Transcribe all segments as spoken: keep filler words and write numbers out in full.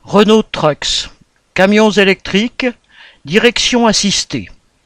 Renault Trucks, camions électriques, direction assistée.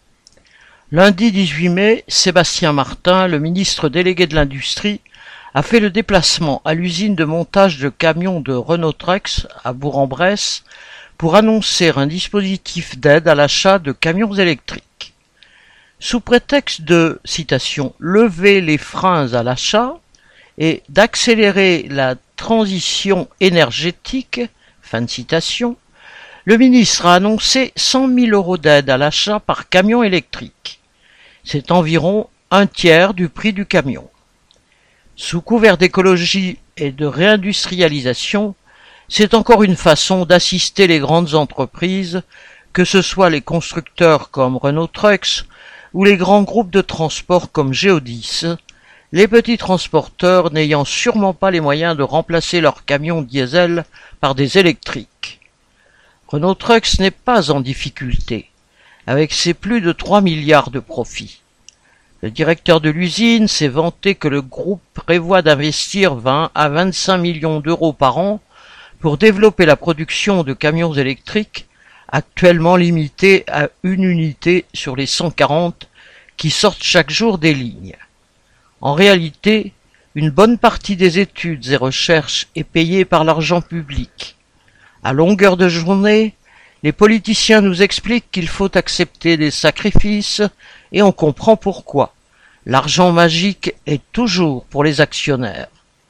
Lundi dix-huit mai, Sébastien Martin, le ministre délégué de l'Industrie, a fait le déplacement à l'usine de montage de camions de Renault Trucks à Bourg-en-Bresse pour annoncer un dispositif d'aide à l'achat de camions électriques. Sous prétexte de, citation, « lever les freins à l'achat » et d'accélérer la transition énergétique, fin de citation, le ministre a annoncé cent mille euros d'aide à l'achat par camion électrique. C'est environ un tiers du prix du camion. Sous couvert d'écologie et de réindustrialisation, c'est encore une façon d'assister les grandes entreprises, que ce soit les constructeurs comme Renault Trucks ou les grands groupes de transport comme Geodis, les petits transporteurs n'ayant sûrement pas les moyens de remplacer leurs camions diesel par des électriques. Renault Trucks n'est pas en difficulté, avec ses plus de trois milliards de profits. Le directeur de l'usine s'est vanté que le groupe prévoit d'investir vingt à vingt-cinq millions d'euros par an pour développer la production de camions électriques, actuellement limitée à une unité sur les cent quarante qui sortent chaque jour des lignes. En réalité, une bonne partie des études et recherches est payée par l'argent public. À longueur de journée, les politiciens nous expliquent qu'il faut accepter des sacrifices et on comprend pourquoi. L'argent magique est toujours pour les actionnaires.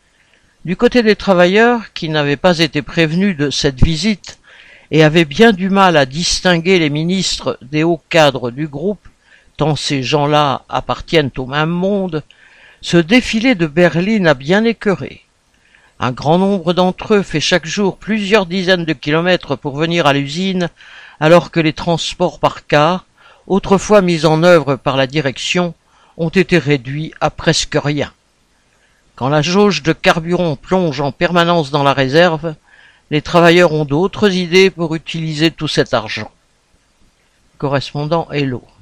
Du côté des travailleurs, qui n'avaient pas été prévenus de cette visite et avaient bien du mal à distinguer les ministres des hauts cadres du groupe, tant ces gens-là appartiennent au même monde, ce défilé de berline a bien écœuré. Un grand nombre d'entre eux fait chaque jour plusieurs dizaines de kilomètres pour venir à l'usine, alors que les transports par car, autrefois mis en œuvre par la direction, ont été réduits à presque rien. Quand la jauge de carburant plonge en permanence dans la réserve, les travailleurs ont d'autres idées pour utiliser tout cet argent. Correspondant Hello.